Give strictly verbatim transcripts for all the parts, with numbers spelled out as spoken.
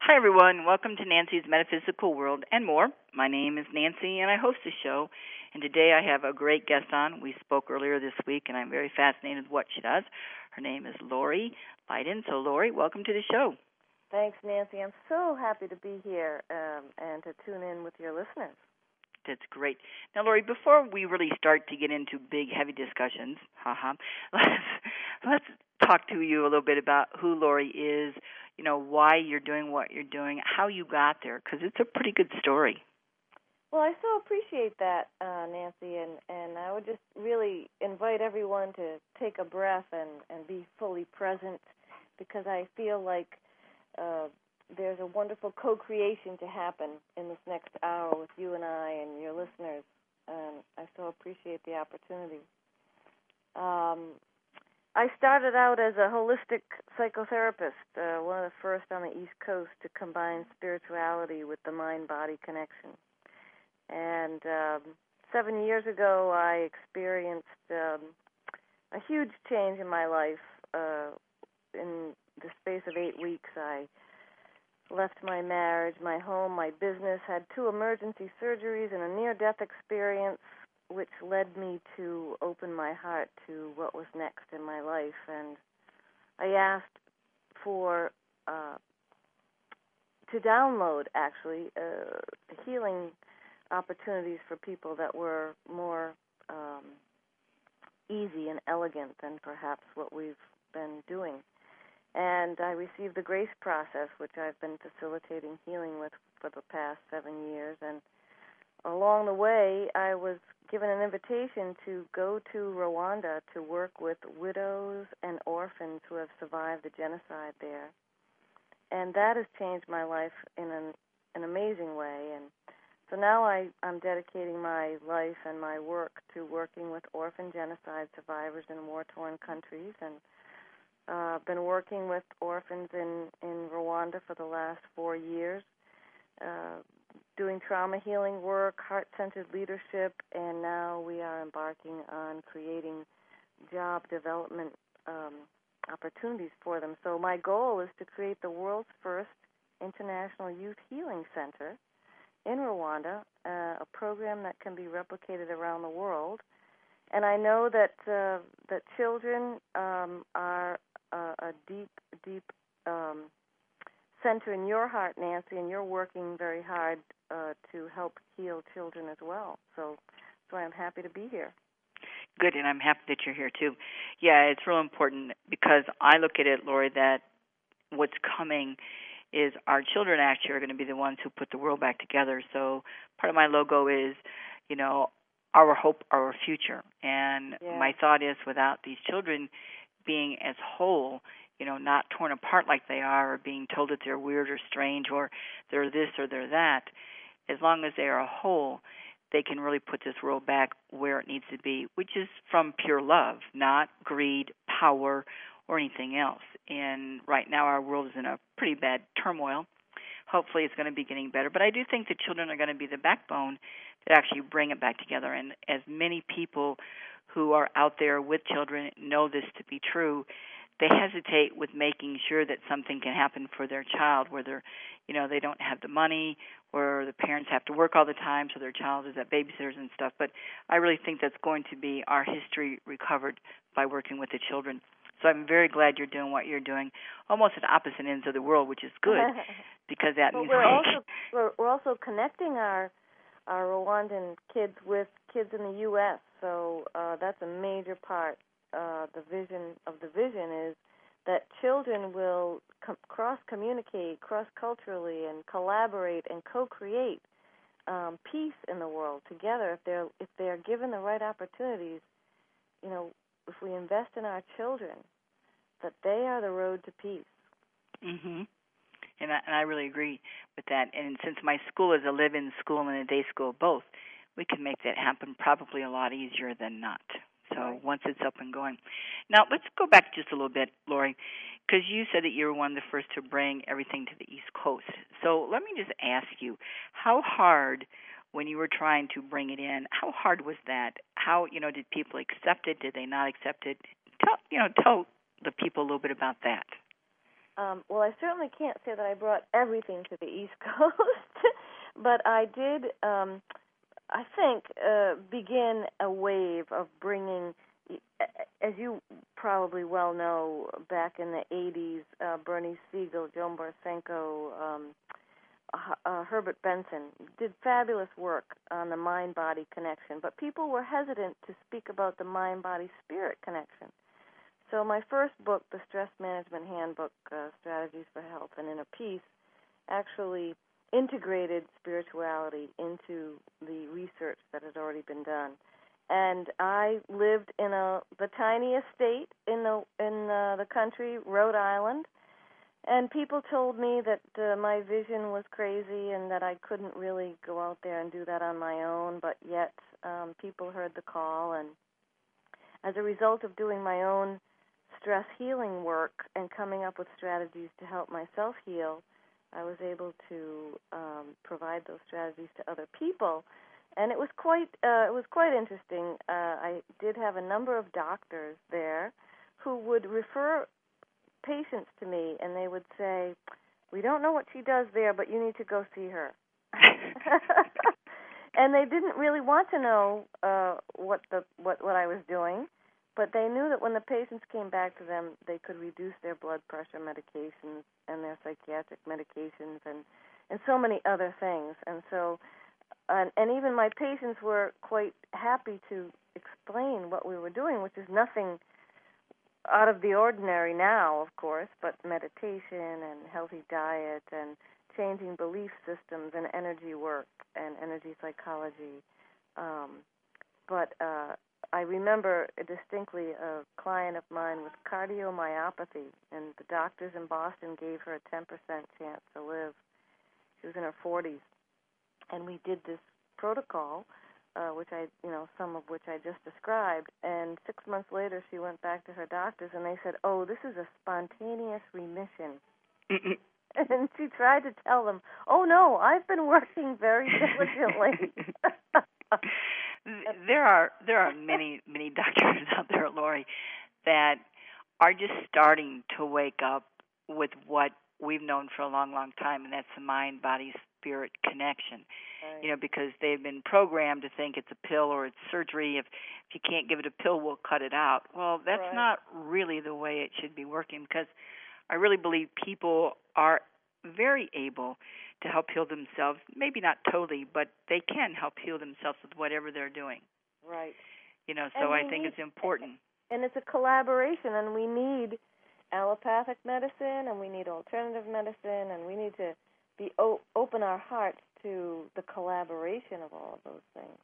Hi, everyone. Welcome to Nancy's Metaphysical World and more. My name is Nancy, and I host the show. And today I have a great guest on. We spoke earlier this week, and I'm very fascinated with what she does. Her name is Lori Lyden. So, Lori, welcome to the show. Thanks, Nancy. I'm so happy to be here um, and to tune in with your listeners. That's great. Now, Lori, before we really start to get into big, heavy discussions, haha, let's, let's talk to you a little bit about who Lori is, you know, why you're doing what you're doing, how you got there, because it's a pretty good story. Well, I so appreciate that, uh, Nancy, and, and I would just really invite everyone to take a breath and, and be fully present, because I feel like uh, there's a wonderful co-creation to happen in this next hour with you and I and your listeners, and I so appreciate the opportunity. Um, I started out as a holistic psychotherapist, uh, one of the first on the East Coast to combine spirituality with the mind-body connection. And um, seven years ago, I experienced um, a huge change in my life. Uh, in the space of eight weeks, I left my marriage, my home, my business, had two emergency surgeries and a near-death experience, which led me to open my heart to what was next in my life. And I asked for, uh, to download, actually, uh, healing opportunities for people that were more um, easy and elegant than perhaps what we've been doing. And I received the GRACE process, which I've been facilitating healing with for the past seven years. And along the way, I was given an invitation to go to Rwanda to work with widows and orphans who have survived the genocide there. And that has changed my life in an, an amazing way. And so now I, I'm dedicating my life and my work to working with orphan genocide survivors in war-torn countries, and I've uh, been working with orphans in, in Rwanda for the last four years, uh, doing trauma healing work, heart-centered leadership, and now we are embarking on creating job development um, opportunities for them. So my goal is to create the world's first international youth healing center in Rwanda, uh, a program that can be replicated around the world. And I know that uh, that children um, are a, a deep, deep um, center in your heart, Nancy, and you're working very hard uh, to help heal children as well. So, so I'm happy to be here. Good, and I'm happy that you're here too. Yeah, it's real important because I look at it, Lori, that what's coming is our children actually are going to be the ones who put the world back together. So part of my logo is, you know, our hope, our future. And yeah. my thought is without these children being as whole, you know, not torn apart like they are or being told that they're weird or strange or they're this or they're that, as long as they are whole, they can really put this world back where it needs to be, which is from pure love, not greed, power, or anything else. And right now our world is in a pretty bad turmoil. Hopefully it's going to be getting better. But I do think the children are going to be the backbone that actually bring it back together. And as many people who are out there with children know this to be true, they hesitate with making sure that something can happen for their child, where they're, you know, they don't have the money, or the parents have to work all the time, so their child is at babysitters and stuff. But I really think that's going to be our history recovered by working with the children. So I'm very glad you're doing what you're doing, almost at opposite ends of the world, which is good, because that but means we're also we're, we're also connecting our our Rwandan kids with kids in the U S. So uh, that's a major part. Uh, the vision of the vision is that children will com- cross-communicate, cross-culturally, and collaborate and co-create um, peace in the world together if they're if they are given the right opportunities. You know, if we invest in our children, that they are the road to peace. Mhm. And I, and I really agree with that. And since my school is a live-in school and a day school both, we can make that happen probably a lot easier than not. So right. Once it's up and going. Now, let's go back just a little bit, Lori, because you said that you were one of the first to bring everything to the East Coast. So let me just ask you, how hard, when you were trying to bring it in, how hard was that? How, you know, did people accept it? Did they not accept it? Tell, you know, tell the people a little bit about that. Um, well, I certainly can't say that I brought everything to the East Coast, but I did, um, I think, uh, begin a wave of bringing, as you probably well know, back in the eighties, uh, Bernie Siegel, Joan Borsenko, um, uh, Herbert Benson did fabulous work on the mind-body connection, but people were hesitant to speak about the mind-body-spirit connection. So my first book, The Stress Management Handbook, uh, Strategies for Health and Inner Peace, actually integrated spirituality into the research that had already been done. And I lived in a the tiniest state in the in uh, the country, Rhode Island, and people told me that uh, my vision was crazy and that I couldn't really go out there and do that on my own, but yet um, people heard the call, and as a result of doing my own stress healing work and coming up with strategies to help myself heal, I was able to um, provide those strategies to other people, and it was quite uh, it was quite interesting. Uh, I did have a number of doctors there who would refer patients to me, and they would say, "We don't know what she does there, but you need to go see her." And they didn't really want to know uh, what the what what I was doing, but they knew that when the patients came back to them, they could reduce their blood pressure medications and their psychiatric medications and and so many other things. And so, and, and even my patients were quite happy to explain what we were doing, which is nothing out of the ordinary now, of course, but meditation and healthy diet and changing belief systems and energy work and energy psychology. Um, but uh, I remember distinctly a client of mine with cardiomyopathy, and the doctors in Boston gave her a ten percent chance to live. She was in her forties, and we did this protocol, uh, which I, you know, some of which I just described. And six months later, she went back to her doctors, and they said, "Oh, this is a spontaneous remission." And she tried to tell them, "Oh no, I've been working very diligently." There are there are many many doctors out there, Lori, that are just starting to wake up with what we've known for a long, long time, and that's the mind-body-spirit connection. Right. You know, because they've been programmed to think it's a pill or it's surgery. If if you can't give it a pill, we'll cut it out. Well, that's Right. not really the way it should be working, because I really believe people are very able to help heal themselves. Maybe not totally, but they can help heal themselves with whatever they're doing. Right. You know, so I think need, it's important. And it's a collaboration, and we need allopathic medicine, and we need alternative medicine, and we need to be o- open our hearts to the collaboration of all of those things.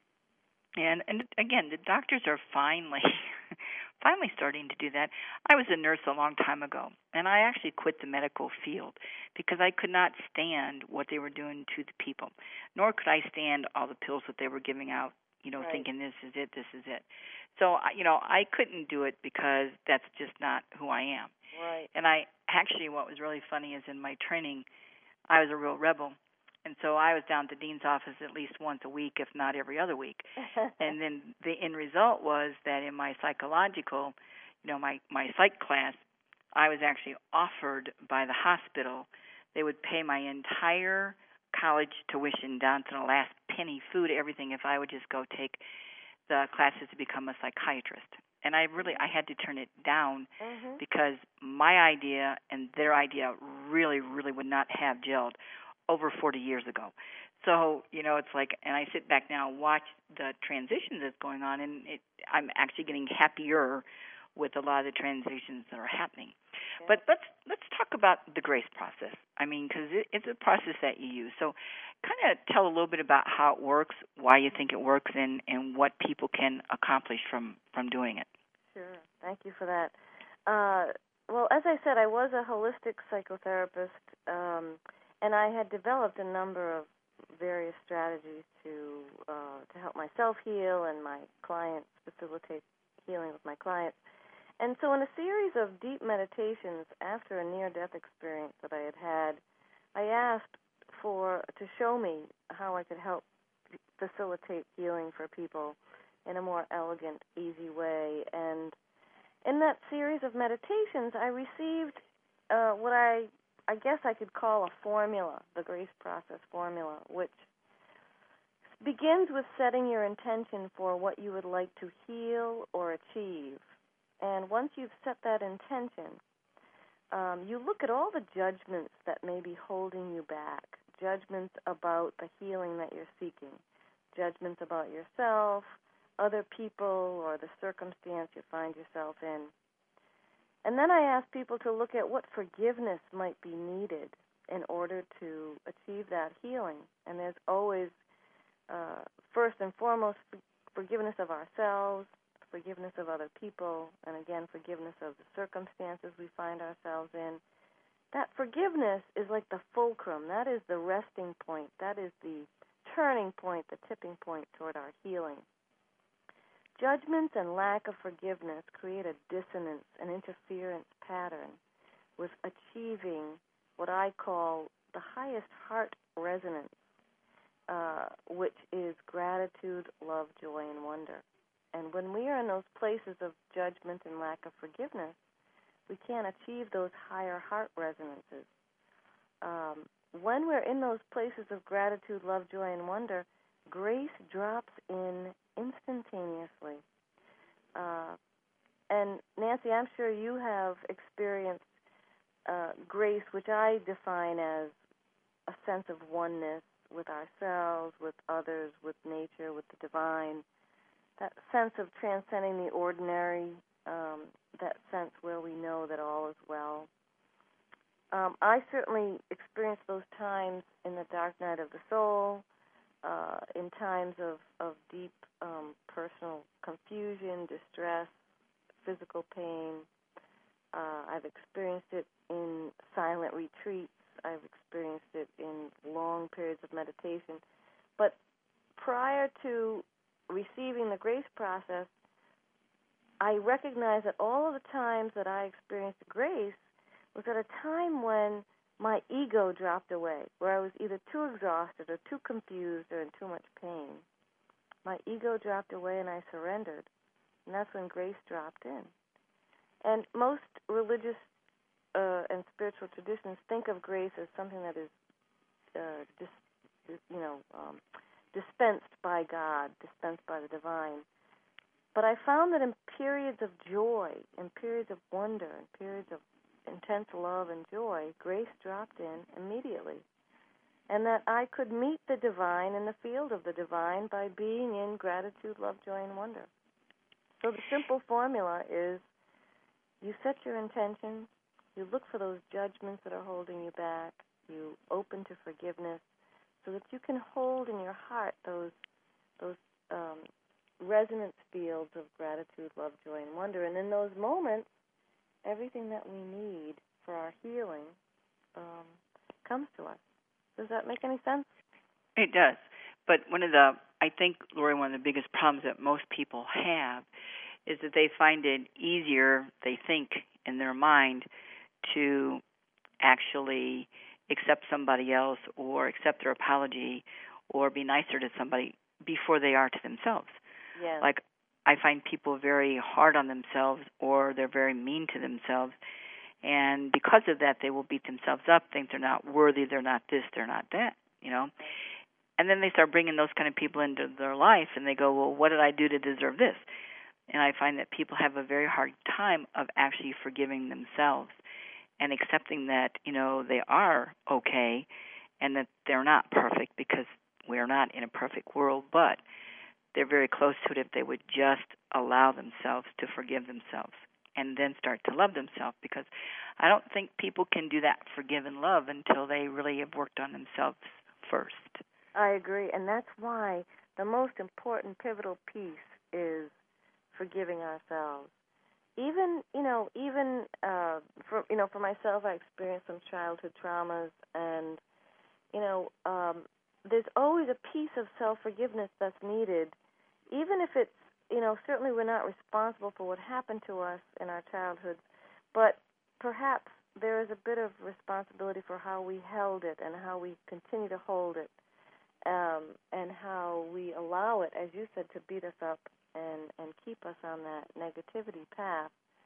And and again, the doctors are finally finally starting to do that. I was a nurse a long time ago, and I actually quit the medical field because I could not stand what they were doing to the people, nor could I stand all the pills that they were giving out, you know, Right. thinking this is it, this is it. So, you know, I couldn't do it because that's just not who I am. Right. And I actually, what was really funny is in my training, I was a real rebel. And so I was down to Dean's office at least once a week, if not every other week. And then the end result was that in my psychological, you know, my, my psych class, I was actually offered by the hospital. They would pay my entire college tuition down to the last penny, food, everything, if I would just go take the classes to become a psychiatrist. And I really, I had to turn it down mm-hmm. because my idea and their idea really, really would not have gelled over forty years ago. So, you know, it's like, and I sit back now and watch the transitions that's going on, and it, I'm actually getting happier with a lot of the transitions that are happening. Yeah. But let's let's talk about the GRACE process. I mean, because it, it's a process that you use. So kind of tell a little bit about how it works, why you think it works, and, and what people can accomplish from, from doing it. Sure. Thank you for that. Uh, well, as I said, I was a holistic psychotherapist, um, and I had developed a number of various strategies to uh, to help myself heal and my clients, facilitate healing with my clients. And so in a series of deep meditations after a near-death experience that I had had, I asked for to show me how I could help facilitate healing for people in a more elegant, easy way. And in that series of meditations, I received uh, what I I guess I could call a formula, the grace process formula, which begins with setting your intention for what you would like to heal or achieve. And once you've set that intention, um, you look at all the judgments that may be holding you back, judgments about the healing that you're seeking, judgments about yourself, other people, or the circumstance you find yourself in. And then I ask people to look at what forgiveness might be needed in order to achieve that healing. And there's always, uh, first and foremost, forgiveness of ourselves, forgiveness of other people, and again, forgiveness of the circumstances we find ourselves in. That forgiveness is like the fulcrum. That is the resting point. That is the turning point, the tipping point toward our healing. Judgments and lack of forgiveness create a dissonance, an interference pattern with achieving what I call the highest heart resonance, uh, which is gratitude, love, joy, and wonder. And when we are in those places of judgment and lack of forgiveness, we can't achieve those higher heart resonances. Um, when we're in those places of gratitude, love, joy, and wonder, grace drops in instantaneously. Uh, and Nancy, I'm sure you have experienced uh, grace, which I define as a sense of oneness with ourselves, with others, with nature, with the divine, that sense of transcending the ordinary, um, that sense where we know that all is well. Um, I certainly experienced those times in the dark night of the soul, Uh, in times of, of deep um, personal confusion, distress, physical pain. Uh, I've experienced it in silent retreats. I've experienced it in long periods of meditation. But prior to receiving the grace process, I recognized that all of the times that I experienced grace was at a time when my ego dropped away, where I was either too exhausted or too confused or in too much pain. My ego dropped away and I surrendered, and that's when grace dropped in. And most religious uh, and spiritual traditions think of grace as something that is, uh, dis, you know, um, dispensed by God, dispensed by the divine. But I found that in periods of joy, in periods of wonder, in periods of intense love and joy, grace dropped in immediately. And that I could meet the divine in the field of the divine by being in gratitude, love, joy, and wonder. So the simple formula is you set your intentions, you look for those judgments that are holding you back, you open to forgiveness so that you can hold in your heart those those um, resonance fields of gratitude, love, joy, and wonder. And in those moments, everything that we need for our healing um, comes to us. Does that make any sense? It does. But one of the, I think, Lori, one of the biggest problems that most people have is that they find it easier, they think in their mind, to actually accept somebody else or accept their apology or be nicer to somebody before they are to themselves. Yes. Like, I find people very hard on themselves or they're very mean to themselves. And because of that, they will beat themselves up, think they're not worthy, they're not this, they're not that, you know. And then they start bringing those kind of people into their life, and they go, well, what did I do to deserve this? And I find that people have a very hard time of actually forgiving themselves and accepting that, you know, they are okay and that they're not perfect, because we're not in a perfect world, but they're very close to it if they would just allow themselves to forgive themselves and then start to love themselves, because I don't think people can do that forgive and love until they really have worked on themselves first. I agree, and that's why the most important pivotal piece is forgiving ourselves. Even, you know, even uh, for you know, for myself, I experienced some childhood traumas, and you know, um, there's always a piece of self-forgiveness that's needed, even if it's, you know, certainly we're not responsible for what happened to us in our childhoods, but perhaps there is a bit of responsibility for how we held it and how we continue to hold it, um, and how we allow it, as you said, to beat us up and, and keep us on that negativity path.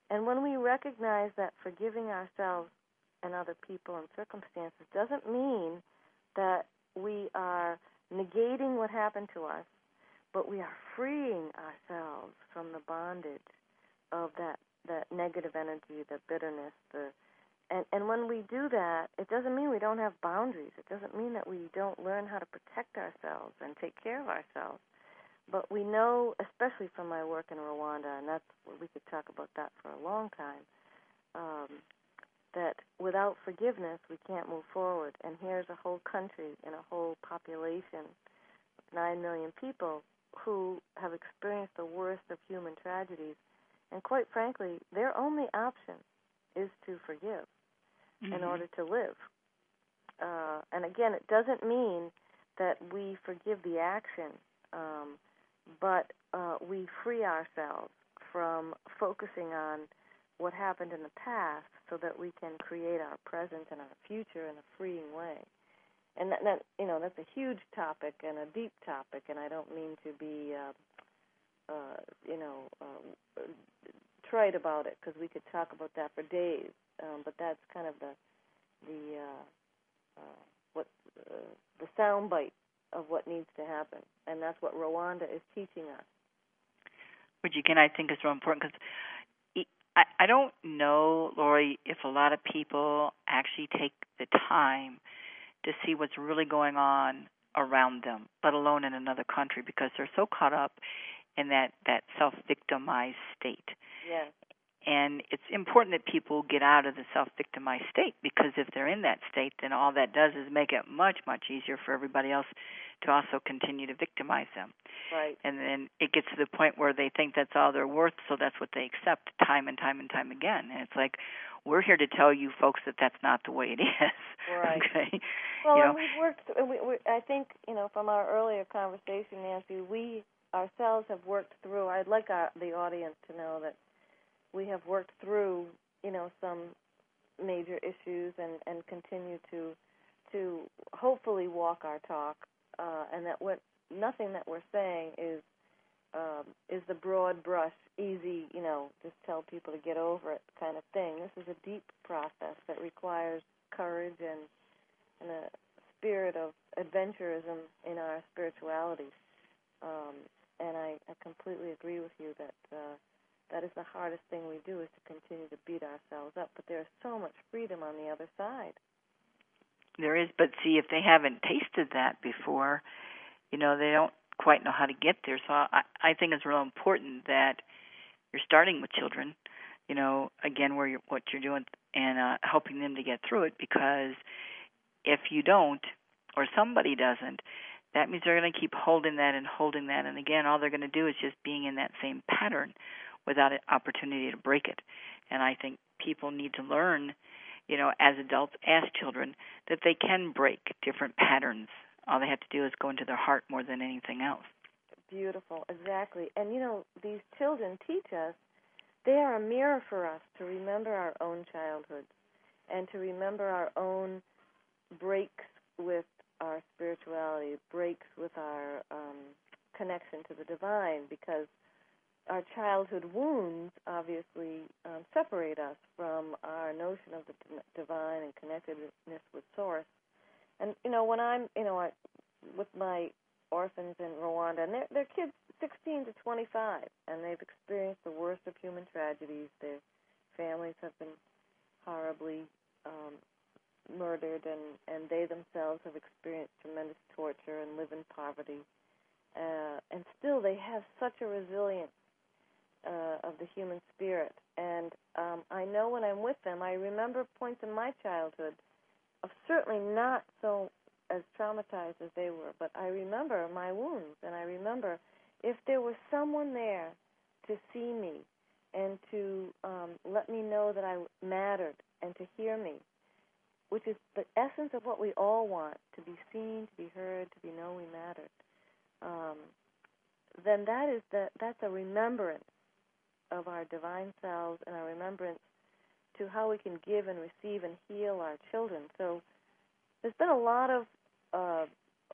And when we recognize that forgiving ourselves and other people and circumstances doesn't mean that we are negating what happened to us, but we are freeing ourselves from the bondage of that, that negative energy, the bitterness, the and, and when we do that, it doesn't mean we don't have boundaries. It doesn't mean that we don't learn how to protect ourselves and take care of ourselves. But we know, especially from my work in Rwanda, and that's we could talk about that for a long time, um, that without forgiveness we can't move forward. And here's a whole country and a whole population of nine million people who have experienced the worst of human tragedies. And quite frankly, their only option is to forgive mm-hmm. in order to live. Uh, and again, it doesn't mean that we forgive the action, um, but uh, we free ourselves from focusing on what happened in the past so that we can create our present and our future in a freeing way. And that, that you know, that's a huge topic and a deep topic, and I don't mean to be, uh, uh, you know, uh, trite about it, because we could talk about that for days. Um, but that's kind of the the uh, uh, what uh, the soundbite of what needs to happen, and that's what Rwanda is teaching us. Which again, I think is real important, because I, I don't know, Lori, if a lot of people actually take the time to see what's really going on around them, let alone in another country, because they're so caught up in that, that self-victimized state. Yes. And it's important that people get out of the self-victimized state, because if they're in that state, then all that does is make it much, much easier for everybody else to also continue to victimize them. Right. And then it gets to the point where they think that's all they're worth, so that's what they accept time and time and time again. And it's like, we're here to tell you folks that that's not the way it is. Right. Okay. Well, you know, and we've worked, we, we, I think, you know, from our earlier conversation, Nancy, we ourselves have worked through, I'd like our, the audience to know that we have worked through, you know, some major issues and, and continue to to hopefully walk our talk, uh, and that what nothing that we're saying is um, is the broad brush, easy, you know, just tell people to get over it kind of thing. This is a deep process that requires courage and, and a spirit of adventurism in our spirituality. Um, and I, I completely agree with you that uh, that is the hardest thing we do, is to continue to beat ourselves up. But there's so much freedom on the other side. There is, but see, if they haven't tasted that before, you know, they don't quite know how to get there. So I, I think it's real important that you're starting with children, you know, again, where you're, what you're doing, and uh, helping them to get through it, because if you don't, or somebody doesn't, that means they're going to keep holding that and holding that. And again, all they're going to do is just being in that same pattern without an opportunity to break it. And I think people need to learn, you know, as adults, as children, that they can break different patterns. All they have to do is go into their heart more than anything else. Beautiful, exactly. And, you know, these children teach us, they are a mirror for us to remember our own childhood and to remember our own breaks with our spirituality, breaks with our um, connection to the divine, because our childhood wounds obviously um, separate us from our notion of the divine and connectedness with Source. And, you know, when I'm, you know, I, with my orphans in Rwanda, and they're, they're kids sixteen to twenty-five, and they've experienced the worst of human tragedies. Their families have been horribly um, murdered, and, and they themselves have experienced tremendous torture and live in poverty. Uh, and still they have such a resilience uh, of the human spirit. And um, I know when I'm with them, I remember points in my childhood of certainly not so as traumatized as they were, but I remember my wounds, and I remember if there was someone there to see me and to um, let me know that I mattered and to hear me, which is the essence of what we all want, to be seen, to be heard, to be known we mattered, um, then that is the, that's a remembrance of our divine selves and a remembrance to how we can give and receive and heal our children. So there's been a lot of, uh,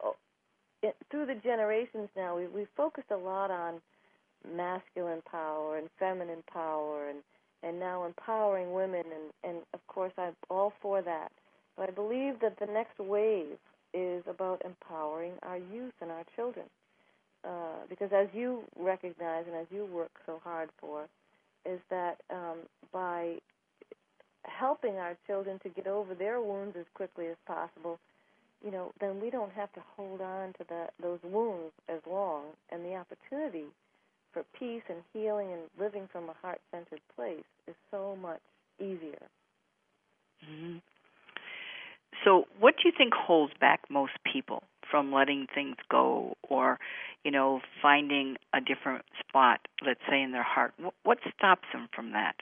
it, through the generations now, we, we've focused a lot on masculine power and feminine power and, and now empowering women, and, and of course I'm all for that. But I believe that the next wave is about empowering our youth and our children. Uh, because as you recognize and as you work so hard for, is that um, by helping our children to get over their wounds as quickly as possible, you know, then we don't have to hold on to the, those wounds as long, and the opportunity for peace and healing and living from a heart-centered place is so much easier. Mm-hmm. So what do you think holds back most people from letting things go, or, you know, finding a different spot, let's say, in their heart? What stops them from that?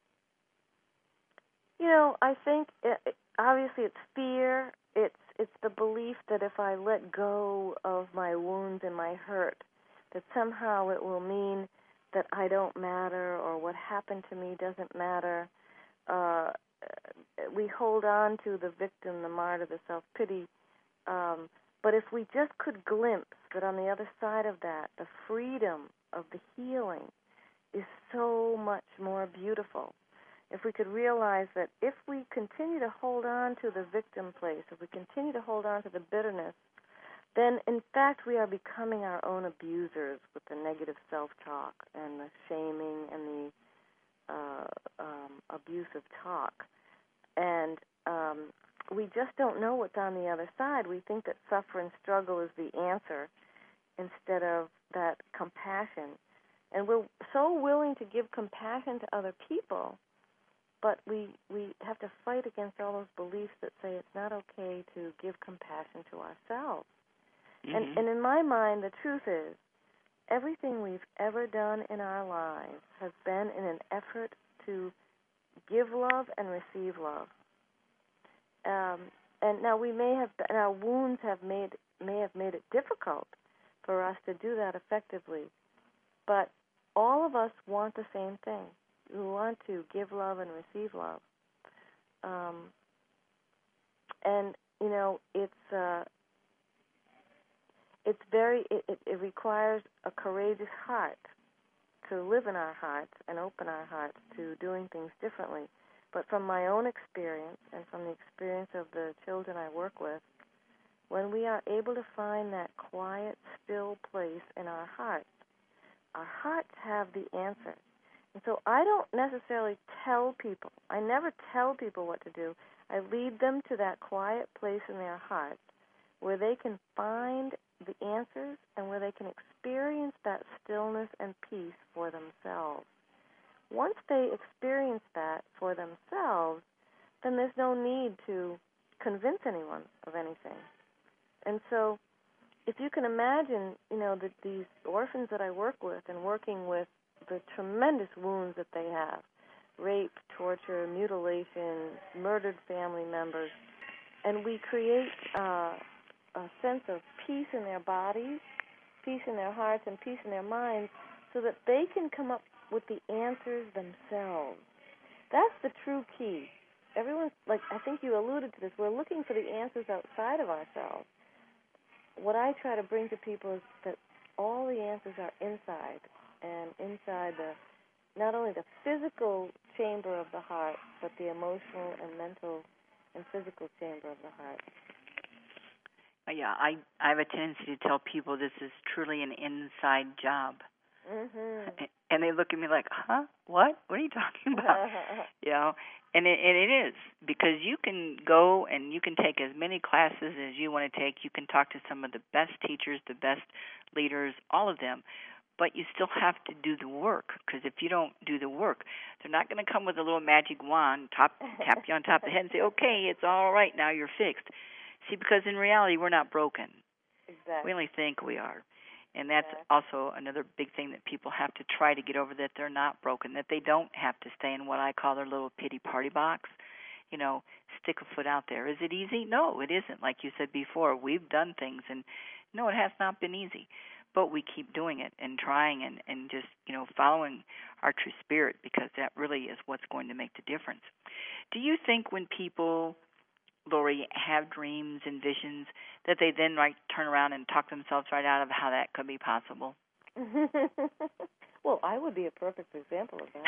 You know, I think it, it, obviously it's fear. It's it's the belief that if I let go of my wounds and my hurt, that somehow it will mean that I don't matter, or what happened to me doesn't matter. Uh, we hold on to the victim, the martyr, the self-pity. Um, but if we just could glimpse that on the other side of that, the freedom of the healing is so much more beautiful. If we could realize that if we continue to hold on to the victim place, if we continue to hold on to the bitterness, then in fact we are becoming our own abusers with the negative self-talk and the shaming and the uh, um, abusive talk. And um, we just don't know what's on the other side. We think that suffer and struggle is the answer instead of that compassion. And we're so willing to give compassion to other people, but we, we have to fight against all those beliefs that say it's not okay to give compassion to ourselves. Mm-hmm. And, and in my mind, the truth is, everything we've ever done in our lives has been in an effort to give love and receive love. Um, and now we may have, and our wounds have made may have made it difficult for us to do that effectively. But all of us want the same thing. We want to give love and receive love. Um, and you know, it's uh, it's very it, it, it requires a courageous heart to live in our hearts and open our hearts to doing things differently. But from my own experience and from the experience of the children I work with, when we are able to find that quiet, still place in our hearts, our hearts have the answer. And so I don't necessarily tell people. I never tell people what to do. I lead them to that quiet place in their hearts where they can find the answers and where they can experience that stillness and peace for themselves. Once they experience that for themselves, then there's no need to convince anyone of anything. And so if you can imagine, you know, that these orphans that I work with and working with the tremendous wounds that they have, rape, torture, mutilation, murdered family members, and we create uh, a sense of peace in their bodies, peace in their hearts, and peace in their minds so that they can come up with the answers themselves. That's the true key. Everyone's, like, I think you alluded to this, we're looking for the answers outside of ourselves. What I try to bring to people is that all the answers are inside, and inside the, not only the physical chamber of the heart, but the emotional and mental and physical chamber of the heart. Yeah, I, I have a tendency to tell people this is truly an inside job. Mm-hmm. And they look at me like, huh? What? What are you talking about? You know, and it, and it is, because you can go and you can take as many classes as you want to take. You can talk to some of the best teachers, the best leaders, all of them. But you still have to do the work, because if you don't do the work, they're not going to come with a little magic wand, top, tap you on top of the head and say, okay, it's all right, now you're fixed. See, because in reality, we're not broken. Exactly. We only think we are. And that's also another big thing that people have to try to get over, that they're not broken, that they don't have to stay in what I call their little pity party box, you know, stick a foot out there. Is it easy? No, it isn't. Like you said before, we've done things, and no, it has not been easy. But we keep doing it and trying and, and just, you know, following our true spirit, because that really is what's going to make the difference. Do you think when people, Lori, have dreams and visions, that they then like turn around and talk themselves right out of how that could be possible? Well, I would be a perfect example of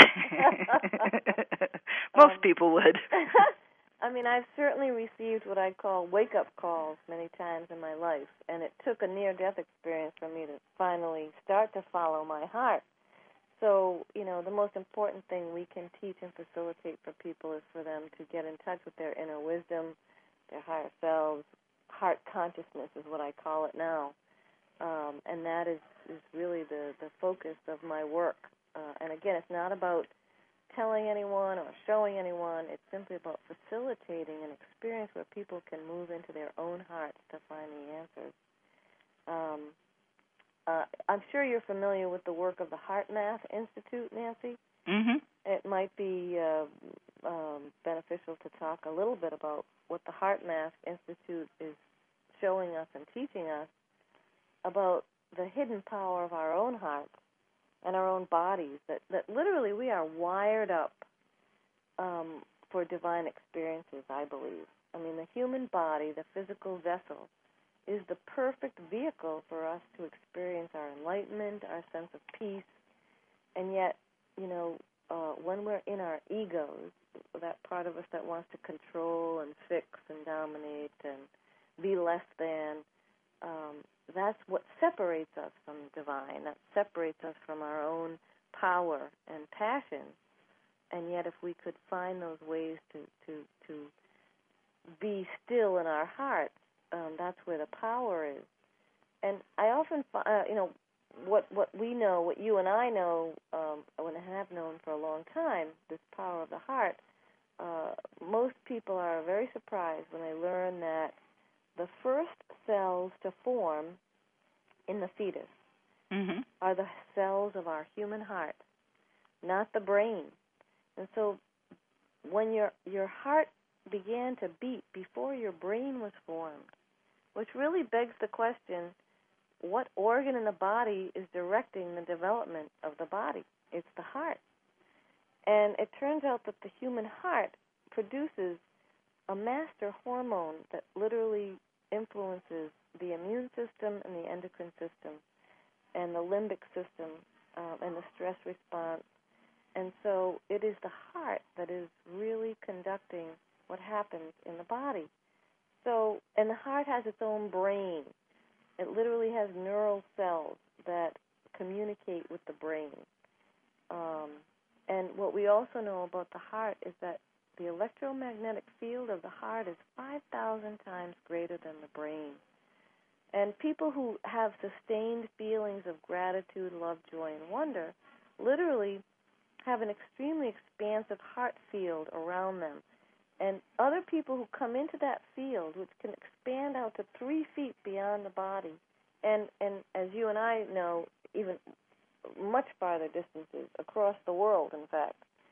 that. Most um, people would. I mean, I've certainly received what I call wake-up calls many times in my life, and it took a near-death experience for me to finally start to follow my heart. So, you know, the most important thing we can teach and facilitate for people is for them to get in touch with their inner wisdom, their higher selves. Heart consciousness is what I call it now. Um, and that is, is really the, the focus of my work. Uh, and again, it's not about telling anyone or showing anyone. It's simply about facilitating an experience where people can move into their own hearts to find the answers. Um, uh, I'm sure you're familiar with the work of the HeartMath Institute, Nancy. Mm-hmm. It might be uh, um, beneficial to talk a little bit about what the HeartMath Institute is showing us and teaching us about the hidden power of our own hearts and our own bodies, that, that literally we are wired up um, for divine experiences, I believe. I mean, the human body, the physical vessel, is the perfect vehicle for us to experience our enlightenment, our sense of peace, and yet, you know, uh, when we're in our egos, that part of us that wants to control and fix and dominate and be less than, um, that's what separates us from the divine. That separates us from our own power and passion. And yet if we could find those ways to, to, to be still in our hearts, um, that's where the power is. And I often, uh, you know, what what we know, what you and I know, um, and have known for a long time, this power of the heart, uh, most people are very surprised when they learn that the first cells to form in the fetus Mm-hmm. are the cells of our human heart, not the brain. And so when your your heart began to beat before your brain was formed, which really begs the question, what organ in the body is directing the development of the body? It's the heart. And it turns out that the human heart produces a master hormone that literally influences the immune system and the endocrine system and the limbic system um, and the stress response. And so it is the heart that is really conducting what happens in the body. So, and the heart has its own brain. It literally has neural cells that communicate with the brain. Um, and what we also know about the heart is that the electromagnetic field of the heart is five thousand times greater than the brain. And people who have sustained feelings of gratitude, love, joy, and wonder literally have an extremely expansive heart field around them. And other people who come into that field, which can expand out to three feet beyond the body, and, and as you and I know, even much farther distances across the world, in fact.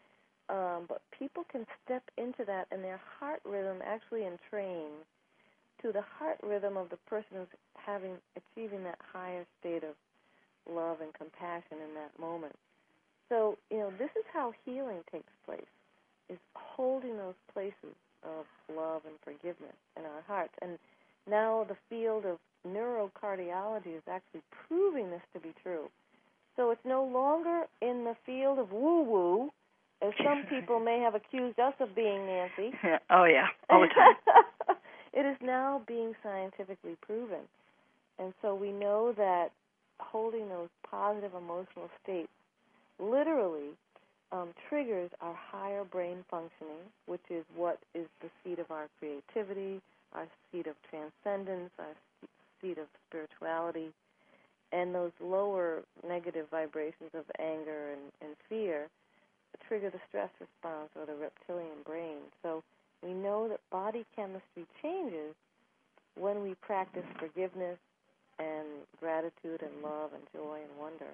Um, but people can step into that, and their heart rhythm actually entrains to the heart rhythm of the person who's having achieving that higher state of love and compassion in that moment. So, you know, this is how healing takes place, is holding those places of love and forgiveness in our hearts. And now the field of neurocardiology is actually proving this to be true. So it's no longer in the field of woo-woo, as some people may have accused us of being, Nancy. Oh, yeah, all the time. It is now being scientifically proven. And so we know that holding those positive emotional states literally um, triggers our higher brain functioning, which is what is the seat of our creativity, our seat of transcendence, our seat of spirituality, and those lower negative vibrations of anger and, and fear trigger the stress response or the reptilian brain. So we know that body chemistry changes when we practice forgiveness and gratitude and love and joy and wonder.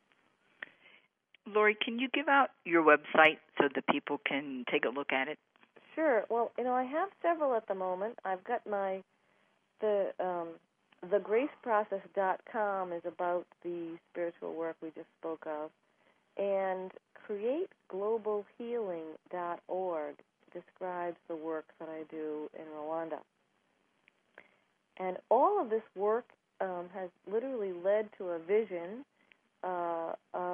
Lori, can you give out your website so that people can take a look at it? Sure. Well, you know, I have several at the moment. I've got my, the um, the grace process dot com is about the spiritual work we just spoke of, and create global healing dot org describes the work that I do in Rwanda. And all of this work um, has literally led to a vision uh, of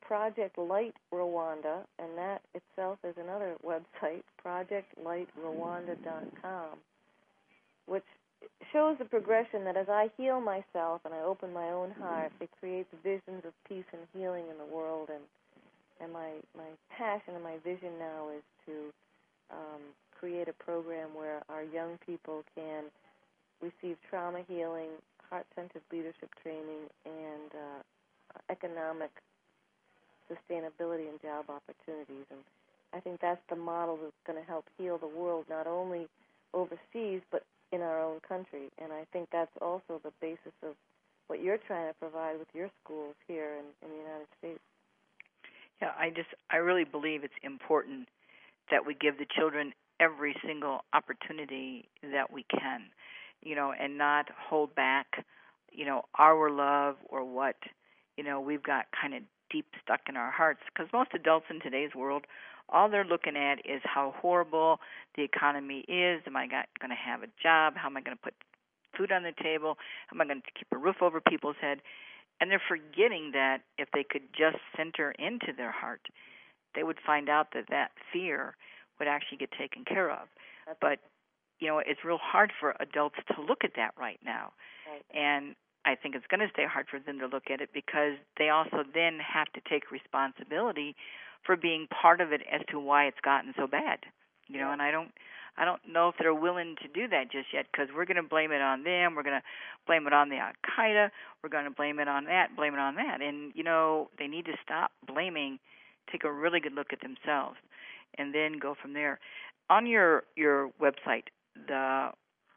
Project Light Rwanda, and that itself is another website, project light rwanda dot com, which shows the progression that as I heal myself and I open my own heart, it creates visions of peace and healing in the world. And, and my, my passion and my vision now is to um, create a program where our young people can receive trauma healing, heart-centered leadership training, and uh, economic sustainability and job opportunities. And I think that's the model that's going to help heal the world, not only overseas, but in our own country. And I think that's also the basis of what you're trying to provide with your schools here in, in the United States. Yeah, I just, I really believe it's important that we give the children every single opportunity that we can, you know, and not hold back, you know, our love or what, you know, we've got kind of deep stuck in our hearts. Because most adults in today's world, all they're looking at is how horrible the economy is. Am I going to have a job? How am I going to put food on the table? How am I going to keep a roof over people's head? And they're forgetting that if they could just center into their heart, they would find out that that fear would actually get taken care of. That's but, you know, it's real hard for adults to look at that right now. right. And I think it's going to stay hard for them to look at it because they also then have to take responsibility for being part of it as to why it's gotten so bad. You know, Yeah. and I don't I don't know if they're willing to do that just yet because we're going to blame it on them. We're going to blame it on the Al-Qaeda. We're going to blame it on that, blame it on that. And, you know, they need to stop blaming, take a really good look at themselves, and then go from there. On your, your website, the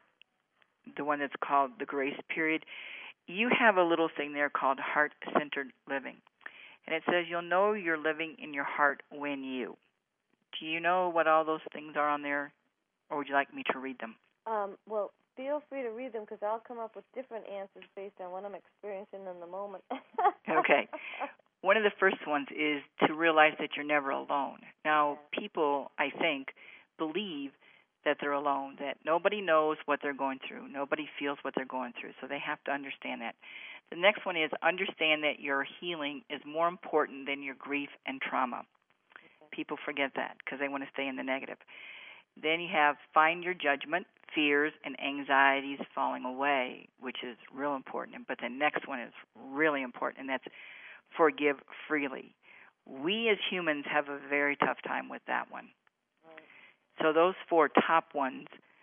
the one that's called The Grace Period, you have a little thing there called Heart-Centered Living. And it says you'll know you're living in your heart when you. Do you know what all those things are on there? Or would you like me to read them? Um, well, feel free to read them because I'll come up with different answers based on what I'm experiencing in the moment. Okay. One of the first ones is to realize that you're never alone. Now, Yeah. people, I think, believe that they're alone, that nobody knows what they're going through. Nobody feels what they're going through, so they have to understand that. The next one is understand that your healing is more important than your grief and trauma. Okay. People forget that because they want to stay in the negative. Then you have find your judgment, fears, and anxieties falling away, which is real important. But the next one is really important, and that's forgive freely. We as humans have a very tough time with that one. Right. So those four top ones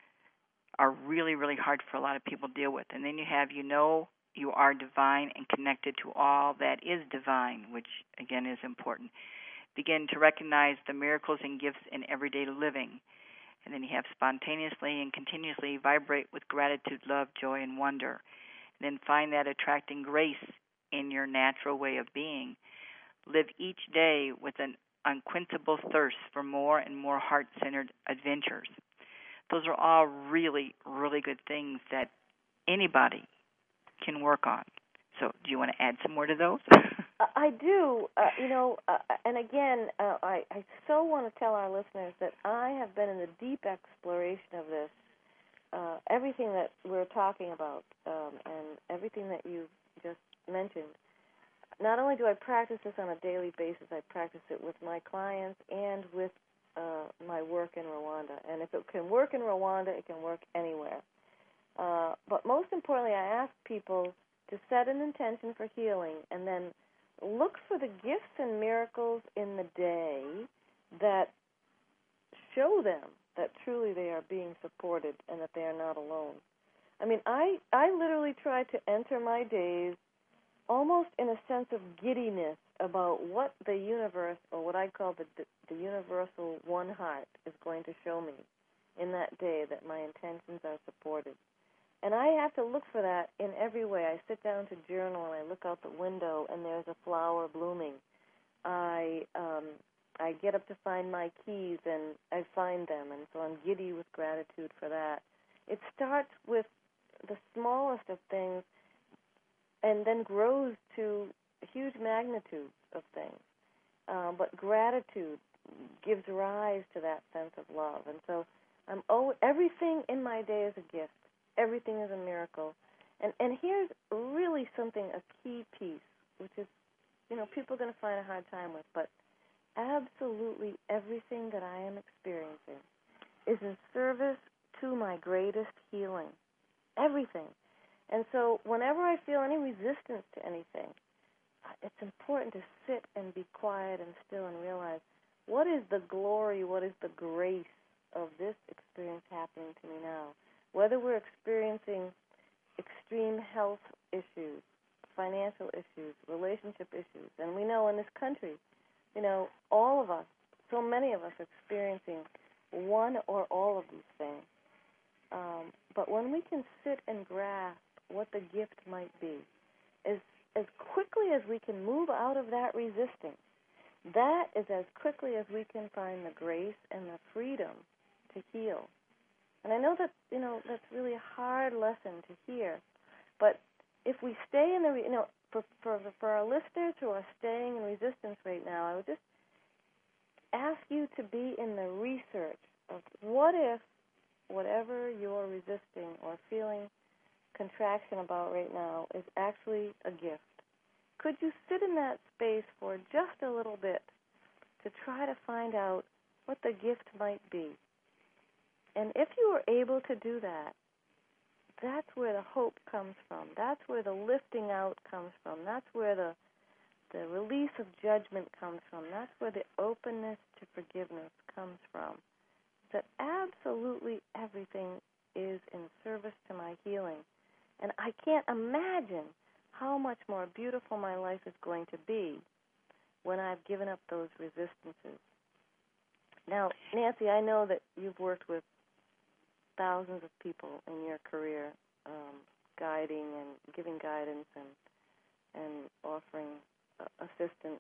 are really, really hard for a lot of people to deal with. And then you have, you know, you are divine and connected to all that is divine, which, again, is important. Begin to recognize the miracles and gifts in everyday living. And then you have spontaneously and continuously vibrate with gratitude, love, joy, and wonder. And then find that attracting grace in your natural way of being. Live each day with an unquenchable thirst for more and more heart-centered adventures. Those are all really, really good things that anybody can work on. So do you want to add some more to those? I do. Uh, you know, uh, and again, uh, I, I so want to tell our listeners that I have been in the deep exploration of this, uh, everything that we're talking about, um, and everything that you just mentioned. Not only do I practice this on a daily basis, I practice it with my clients and with uh, my work in Rwanda. And if it can work in Rwanda, it can work anywhere. Uh, but most importantly, I ask people to set an intention for healing and then look for the gifts and miracles in the day that show them that truly they are being supported and that they are not alone. I mean, I, I literally try to enter my days almost in a sense of giddiness about what the universe, or what I call the, the universal one heart, is going to show me in that day that my intentions are supported. And I have to look for that in every way. I sit down to journal and I look out the window and there's a flower blooming. I um, I get up to find my keys and I find them, and so I'm giddy with gratitude for that. It starts with the smallest of things and then grows to huge magnitudes of things. Um, but gratitude gives rise to that sense of love. And so I'm oh, everything in my day is a gift. Everything is a miracle. And and here's really something, a key piece, which is you know, people are going to find a hard time with. But absolutely everything that I am experiencing is in service to my greatest healing. Everything. And so whenever I feel any resistance to anything, it's important to sit and be quiet and still and realize, what is the glory, what is the grace of this experience happening to me now? Whether we're experiencing extreme health issues, financial issues, relationship issues, and we know in this country, you know, all of us, so many of us are experiencing one or all of these things. Um, but when we can sit and grasp what the gift might be, as as quickly as we can move out of that resistance, that is as quickly as we can find the grace and the freedom to heal. And I know that, you know, that's really a hard lesson to hear, but if we stay in the, you know, for, for, for our listeners who are staying in resistance right now, I would just ask you to be in the research of what if whatever you're resisting or feeling contraction about right now is actually a gift. Could you sit in that space for just a little bit to try to find out what the gift might be? And if you are able to do that, that's where the hope comes from. That's where the lifting out comes from. That's where the the release of judgment comes from. That's where the openness to forgiveness comes from. That absolutely everything is in service to my healing. And I can't imagine how much more beautiful my life is going to be when I've given up those resistances. Now, Nancy, I know that you've worked with thousands of people in your career, um, guiding and giving guidance and and offering uh, assistance.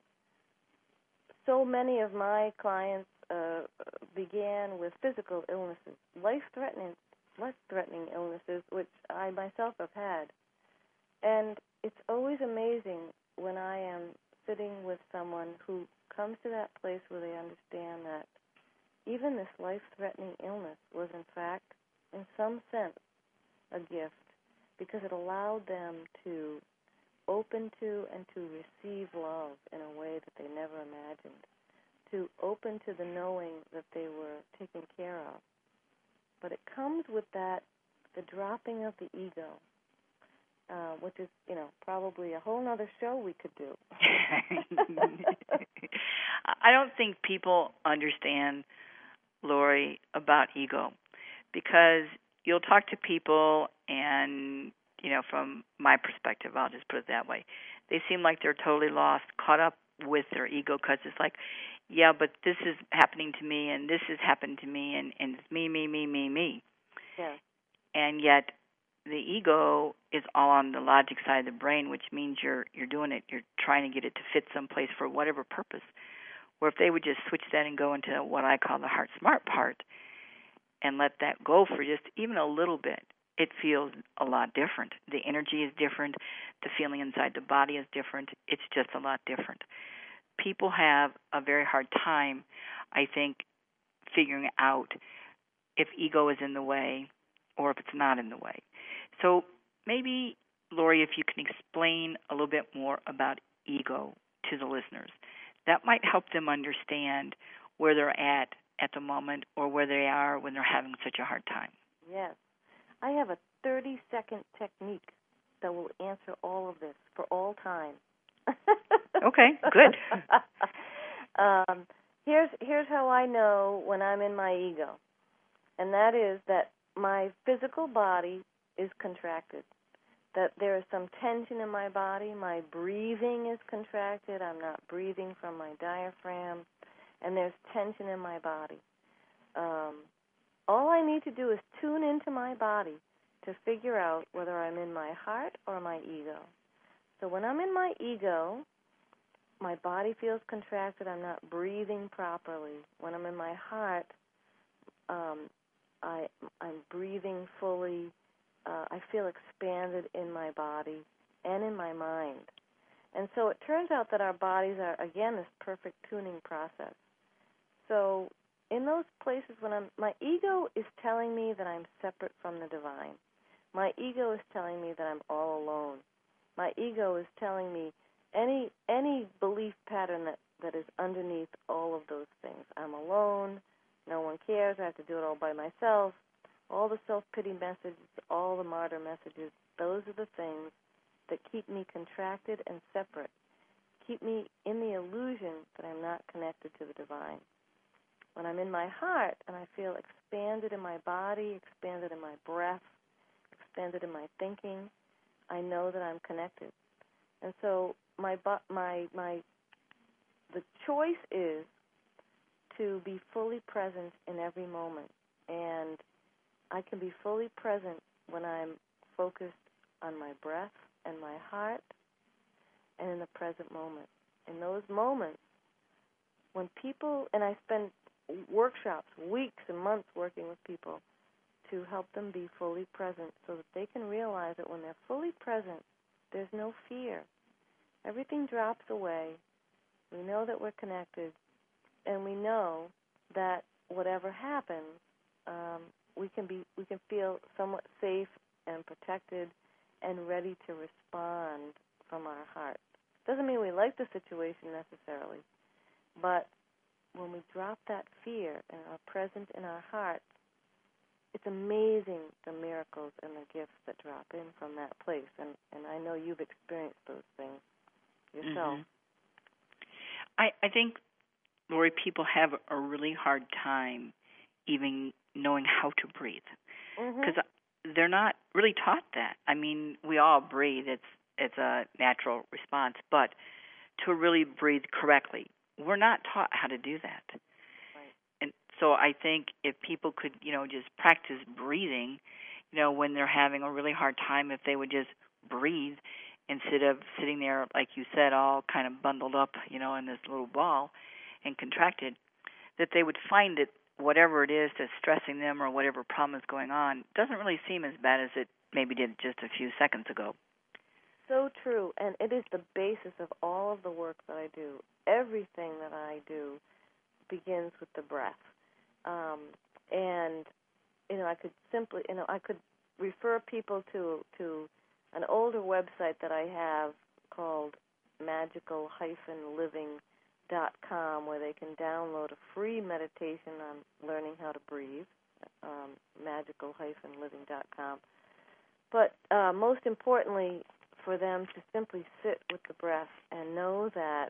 So many of my clients uh, began with physical illnesses, life-threatening, life-threatening illnesses, which I myself have had. And it's always amazing when I am sitting with someone who comes to that place where they understand that even this life-threatening illness was, in fact, in some sense, a gift, because it allowed them to open to and to receive love in a way that they never imagined, to open to the knowing that they were taken care of. But it comes with that, the dropping of the ego, uh, which is, you know, probably a whole other show we could do. I don't think people understand, Lori, about ego, because you'll talk to people and, you know, from my perspective, I'll just put it that way, they seem like they're totally lost, caught up with their ego, because it's like, yeah, but this is happening to me, and this has happened to me, and, and it's me, me, me, me, me. Yeah. And yet the ego is all on the logic side of the brain, which means you're you're doing it, you're trying to get it to fit someplace for whatever purpose. Where if they would just switch that and go into what I call the heart smart part and let that go for just even a little bit, it feels a lot different. The energy is different. The feeling inside the body is different. It's just a lot different. People have a very hard time, I think, figuring out if ego is in the way or if it's not in the way. So maybe, Lori, if you can explain a little bit more about ego to the listeners, that might help them understand where they're at at the moment or where they are when they're having such a hard time. Yes. I have a thirty-second technique that will answer all of this for all time. Okay, good. um, here's here's how I know when I'm in my ego, and that is that my physical body is contracted, that there is some tension in my body, my breathing is contracted, I'm not breathing from my diaphragm, and there's tension in my body. Um, all I need to do is tune into my body to figure out whether I'm in my heart or my ego. So when I'm in my ego, my body feels contracted, I'm not breathing properly. When I'm in my heart, um, I, I'm breathing fully. Uh, I feel expanded in my body and in my mind. And so it turns out that our bodies are, again, this perfect tuning process. So in those places when I'm, my ego is telling me that I'm separate from the divine. My ego is telling me that I'm all alone. My ego is telling me any any belief pattern that, that is underneath all of those things. I'm alone, no one cares, I have to do it all by myself, all the self-pity messages, all the martyr messages, those are the things that keep me contracted and separate, keep me in the illusion that I'm not connected to the divine. When I'm in my heart and I feel expanded in my body, expanded in my breath, expanded in my thinking, I know that I'm connected. And so my my my the choice is to be fully present in every moment. And I can be fully present when I'm focused on my breath and my heart and in the present moment. In those moments, when people, and I spend workshops, weeks and months working with people to help them be fully present so that they can realize that when they're fully present, there's no fear. Everything drops away. We know that we're connected, and we know that whatever happens, um, we can be, we can feel somewhat safe and protected and ready to respond from our heart. Doesn't mean we like the situation necessarily, but when we drop that fear and are present in our heart, it's amazing the miracles and the gifts that drop in from that place. And, and I know you've experienced those things yourself. Mm-hmm. I, I think, Lori, people have a really hard time even knowing how to breathe because mm-hmm. they're not really taught that. I mean, we all breathe. It's it's a natural response. But to really breathe correctly, we're not taught how to do that. Right. And so I think if people could, you know, just practice breathing, you know, when they're having a really hard time, if they would just breathe instead of sitting there, like you said, all kind of bundled up, you know, in this little ball and contracted, that they would find that whatever it is that's stressing them or whatever problem is going on doesn't really seem as bad as it maybe did just a few seconds ago. So true, and it is the basis of all of the work that I do. Everything that I do begins with the breath. Um, and, you know, I could simply, you know, I could refer people to to an older website that I have called magical dash living dot com, where they can download a free meditation on learning how to breathe, um, magical dash living dot com. But uh, most importantly, for them to simply sit with the breath and know that,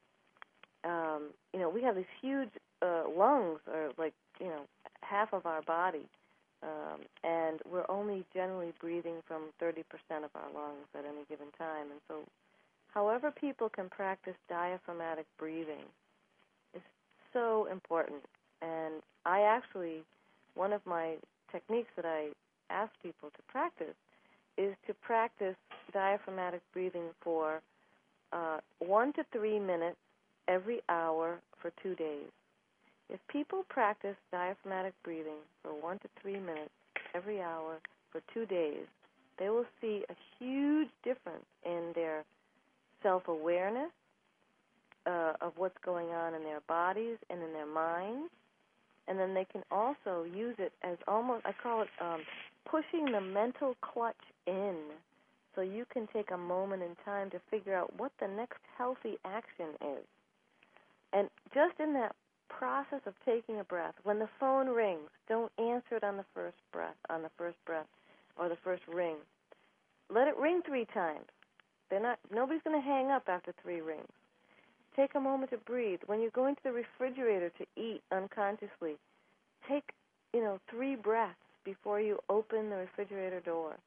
um, you know, we have these huge uh, lungs, or like, you know, half of our body, um, and we're only generally breathing from thirty percent of our lungs at any given time. And so however people can practice diaphragmatic breathing is so important. And I actually, one of my techniques that I ask people to practice is to practice diaphragmatic breathing for uh, one to three minutes every hour for two days. If people practice diaphragmatic breathing for one to three minutes every hour for two days, they will see a huge difference in their self-awareness uh, of what's going on in their bodies and in their minds. And then they can also use it as almost, I call it um, pushing the mental clutch in, so you can take a moment in time to figure out what the next healthy action is. And just in that process of taking a breath, when the phone rings, don't answer it on the first breath, on the first breath or the first ring. Let it ring three times. They're not. Nobody's going to hang up after three rings. Take a moment to breathe. When you're going to the refrigerator to eat unconsciously, take, you know, three breaths before you open the refrigerator door.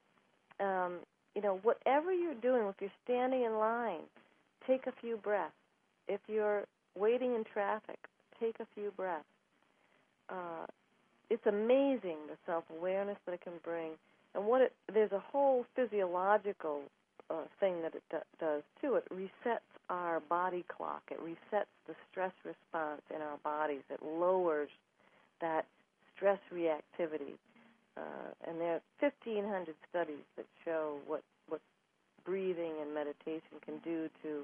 Um, you know, whatever you're doing, if you're standing in line, take a few breaths. If you're waiting in traffic, take a few breaths. Uh, it's amazing the self-awareness that it can bring. And what it, there's a whole physiological uh, thing that it do, does, too. It resets our body clock. It resets the stress response in our bodies. It lowers that stress reactivity. Uh, and there are fifteen hundred studies that show what, what breathing and meditation can do to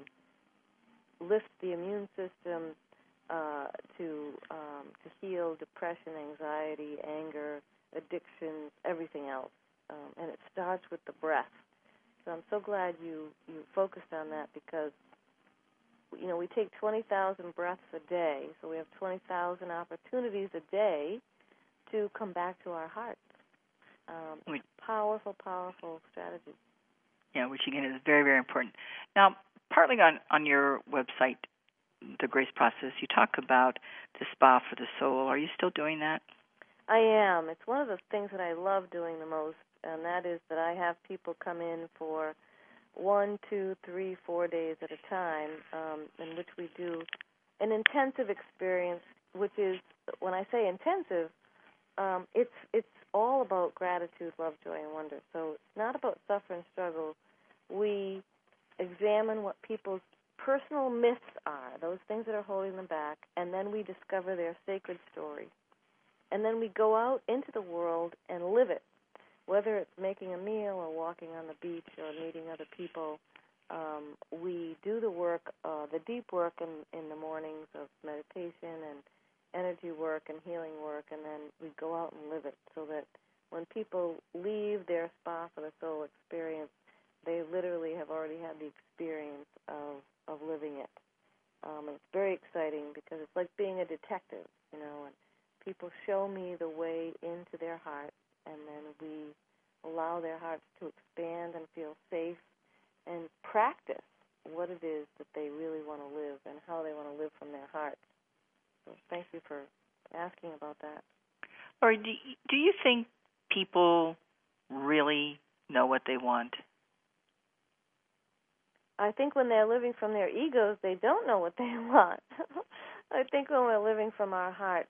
lift the immune system, uh, to um, to heal depression, anxiety, anger, addiction, everything else. Um, and it starts with the breath. So I'm so glad you, you focused on that because, you know, we take twenty thousand breaths a day, so we have twenty thousand opportunities a day to come back to our hearts. Um, which, powerful, powerful strategy. Yeah, which again is very, very important. Now, partly on, on your website, The Grace Process, you talk about the spa for the soul. Are you still doing that? I am. It's one of the things that I love doing the most, and that is that I have people come in for one, two, three, four days at a time, um, in which we do an intensive experience, which is, when I say intensive, um, it's it's all about gratitude, love, joy, and wonder. So it's not about suffer and struggle. We examine what people's personal myths are, those things that are holding them back, and then we discover their sacred story. And then we go out into the world and live it, whether it's making a meal or walking on the beach or meeting other people. Um, we do the work, uh, the deep work in, in the mornings of meditation and energy work and healing work, and then we go out and live it so that when people leave their spa for the soul experience, they literally have already had the experience of, of living it. Um, and it's very exciting because it's like being a detective, you know, and people show me the way into their heart, and then we allow their hearts to expand and feel safe and practice what it is that they really want to live and how they want to live from their hearts. So thank you for asking about that. Or do do you think people really know what they want? I think when they're living from their egos, they don't know what they want. I think when we're living from our hearts,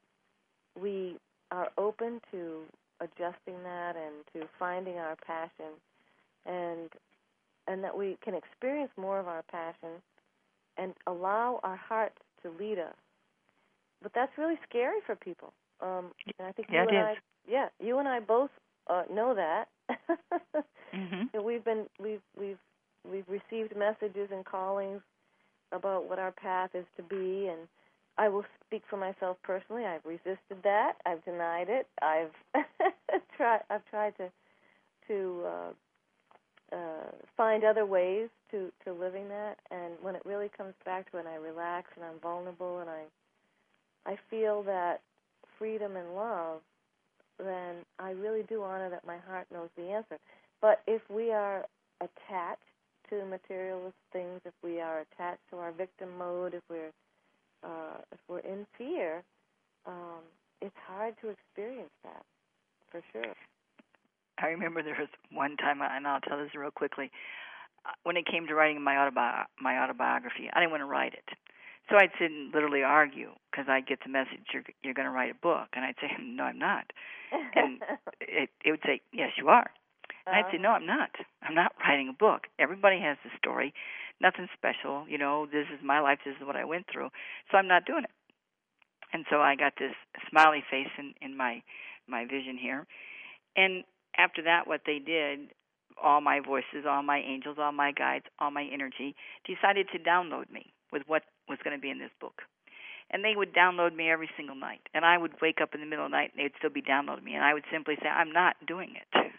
we are open to adjusting that and to finding our passion, and and that we can experience more of our passion and allow our hearts to lead us. But that's really scary for people. Um, and I think yeah, you it and is. I, yeah, you and I both uh, know that. Mm-hmm. And we've been we've we've we've received messages and callings about what our path is to be, and I will speak for myself personally. I've resisted that. I've denied it. I've tried. I've tried to to uh, uh, find other ways to, to living that. And when it really comes back to it, and I relax and I'm vulnerable and I I feel that freedom and love, then I really do honor that my heart knows the answer. But if we are attached to materialist things, if we are attached to our victim mode, if we're uh, if we're in fear, um, it's hard to experience that, for sure. I remember there was one time, and I'll tell this real quickly, when it came to writing my autobi- my autobiography, I didn't want to write it. So I'd sit and literally argue because I'd get the message, you're, you're going to write a book. And I'd say, no, I'm not. And it, it would say, yes, you are. And I'd say, no, I'm not. I'm not writing a book. Everybody has a story. Nothing special. You know, this is my life. This is what I went through. So I'm not doing it. And so I got this smiley face in, in my my vision here. And after that, what they did, all my voices, all my angels, all my guides, all my energy, decided to download me with what was going to be in this book. And they would download me every single night. And I would wake up in the middle of the night and they'd still be downloading me. And I would simply say, I'm not doing it.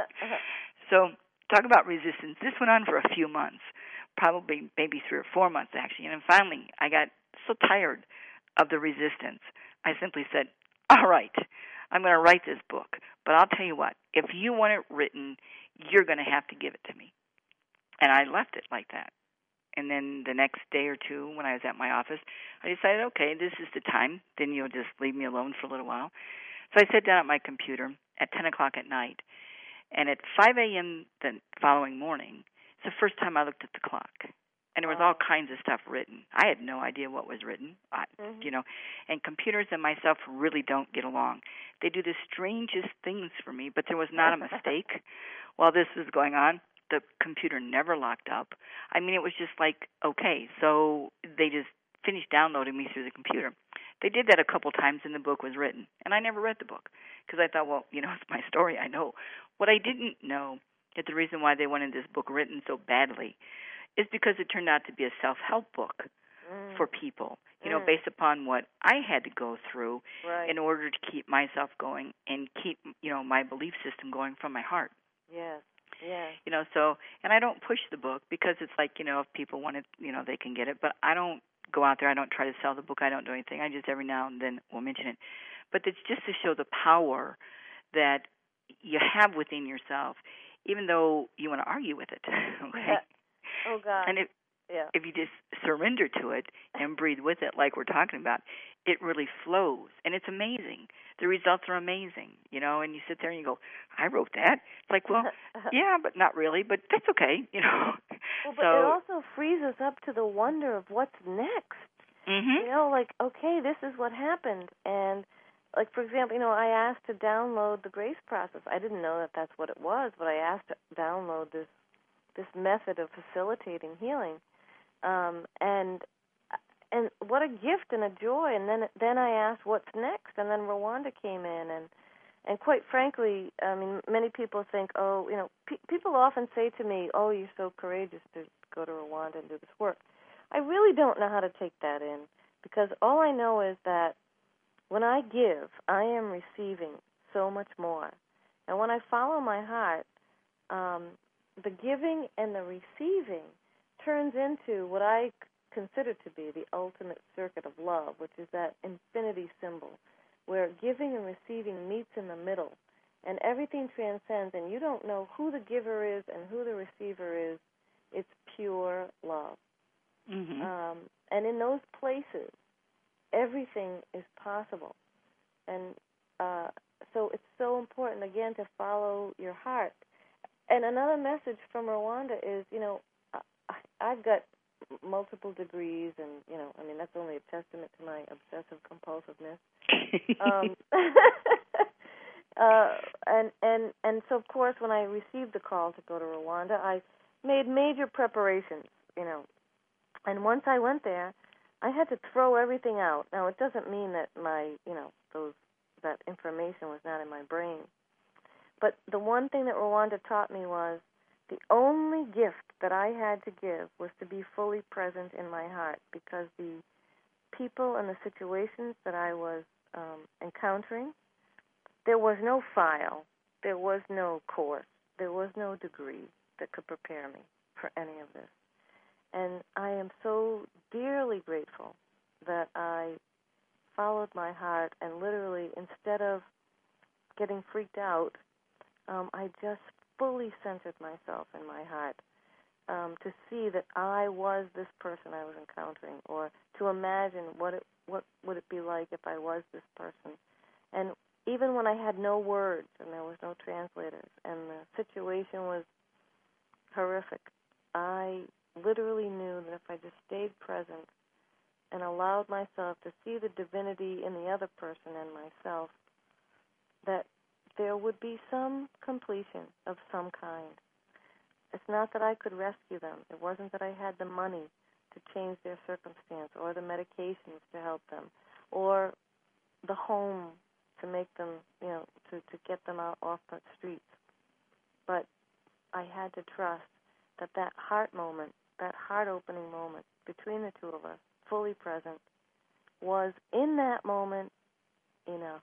So talk about resistance. This went on for a few months, probably maybe three or four months actually. And then finally I got so tired of the resistance. I simply said, all right, I'm going to write this book. But I'll tell you what, if you want it written, you're going to have to give it to me. And I left it like that. And then the next day or two when I was at my office, I decided, okay, this is the time. Then you'll just leave me alone for a little while. So I sat down at my computer at ten o'clock at night. And at five a.m. the following morning, it's the first time I looked at the clock. And there was all kinds of stuff written. I had no idea what was written, I, mm-hmm. you know. And computers and myself really don't get along. They do the strangest things for me, but there was not a mistake while this was going on. The computer never locked up. I mean, it was just like, okay, so they just finished downloading me through the computer. They did that a couple times and the book was written. And I never read the book because I thought, well, you know, it's my story. I know. What I didn't know that the reason why they wanted this book written so badly is because it turned out to be a self-help book mm. for people, you know, mm. based upon what I had to go through right. in order to keep myself going and keep, you know, my belief system going from my heart. Yes. Yeah. You know, so, and I don't push the book because it's like, you know, if people want it, you know, they can get it. But I don't go out there. I don't try to sell the book. I don't do anything. I just every now and then will mention it. But it's just to show the power that you have within yourself, even though you want to argue with it. Okay. Oh God. And if yeah. if you just surrender to it and breathe with it, like we're talking about, it really flows, and it's amazing. The results are amazing, you know. And you sit there and you go, "I wrote that." It's like, well, yeah, but not really. But that's okay, you know. Well, but so, it also frees us up to the wonder of what's next. mm-hmm. You know, like, okay, this is what happened, and like, for example, you know, I asked to download the Grace Process. I didn't know that that's what it was, but I asked to download this this method of facilitating healing. Um, and and what a gift and a joy. And then then I asked, what's next? And then Rwanda came in, and and quite frankly, I mean, many people think, oh, you know, pe- people often say to me, oh, you're so courageous to go to Rwanda and do this work. I really don't know how to take that in, because all I know is that when I give, I am receiving so much more. And when I follow my heart, um, the giving and the receiving turns into what I consider to be the ultimate circuit of love, which is that infinity symbol, where giving and receiving meets in the middle, and everything transcends, and you don't know who the giver is and who the receiver is. It's pure love. Mm-hmm. Um, and in those places, everything is possible. And uh, so it's so important, again, to follow your heart. And another message from Rwanda is, you know, I've got multiple degrees, and, you know, I mean, that's only a testament to my obsessive-compulsiveness. um, uh, and, and, and so, of course, when I received the call to go to Rwanda, I made major preparations, you know. And once I went there, I had to throw everything out. Now, it doesn't mean that my, you know, those that information was not in my brain. But the one thing that Rwanda taught me was the only gift that I had to give was to be fully present in my heart, because the people and the situations that I was um, encountering, there was no file, there was no course, there was no degree that could prepare me for any of this. And I am so dearly grateful that I followed my heart, and literally, instead of getting freaked out, um, I just fully centered myself in my heart, um, to see that I was this person I was encountering, or to imagine what it, what would it be like if I was this person. And even when I had no words and there was no translators and the situation was horrific, I literally knew that if I just stayed present and allowed myself to see the divinity in the other person and myself, that there would be some completion of some kind. It's not that I could rescue them. It wasn't that I had the money to change their circumstance, or the medications to help them, or the home to make them, you know, to, to get them out off the streets. But I had to trust that that heart moment, that heart-opening moment between the two of us, fully present, was in that moment enough.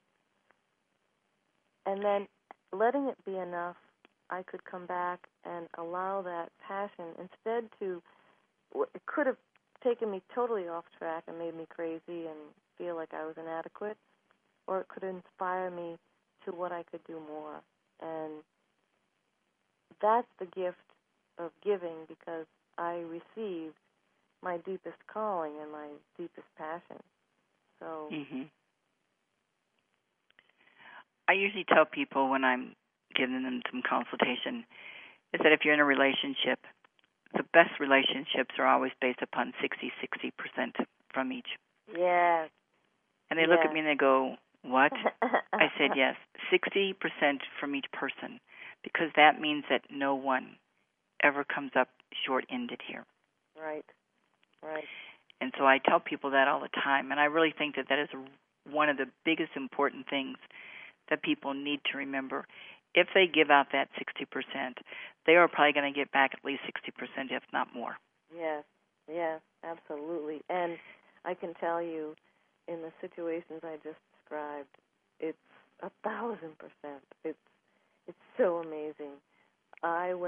And then letting it be enough, I could come back and allow that passion instead to, it could have taken me totally off track and made me crazy and feel like I was inadequate, or it could inspire me to what I could do more. And that's the gift of giving, because I received my deepest calling and my deepest passion. So Mm-hmm. I usually tell people when I'm giving them some consultation is that if you're in a relationship, the best relationships are always based upon sixty sixty percent from each. Yes. And they yes. look at me and they go, what? I said, yes, sixty percent from each person, because that means that no one ever comes up short-ended here. Right, right. And so I tell people that all the time, and I really think that that is one of the biggest important things that people need to remember. If they give out that sixty percent, they are probably going to get back at least sixty percent, if not more. Yes, yes, absolutely. And I can tell you, in the situations I just described, it's a thousand percent. It's it's so amazing.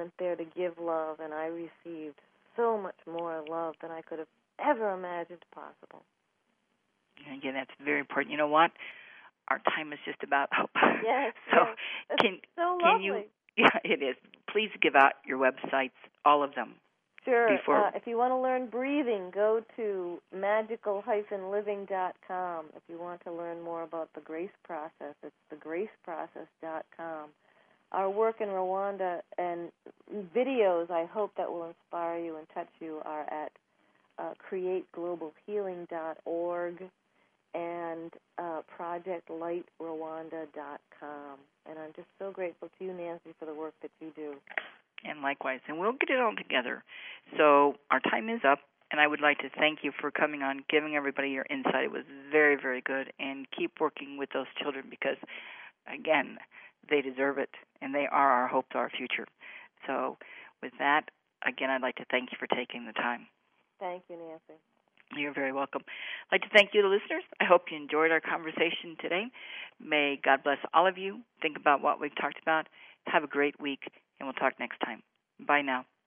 went there to give love, and I received so much more love than I could have ever imagined possible. And again, that's very important. You know what? Our time is just about up. Yes. so yes. can so can lovely. you? Yeah, it is. Please give out your websites, all of them. Sure. Before... Uh, if you want to learn breathing, go to magical dash living dot com. If you want to learn more about the grace process, it's the grace process dot com. Our work in Rwanda and videos, I hope that will inspire you and touch you, are at uh, create global healing dot org and uh, project light rwanda dot com. And I'm just so grateful to you, Nancy, for the work that you do. And likewise. And we'll get it all together. So our time is up, and I would like to thank you for coming on, giving everybody your insight. It was very, very good. And keep working with those children because, again, they deserve it, and they are our hope, our future. So with that, again, I'd like to thank you for taking the time. Thank you, Nancy. You're very welcome. I'd like to thank you, the listeners. I hope you enjoyed our conversation today. May God bless all of you. Think about what we've talked about. Have a great week, and we'll talk next time. Bye now.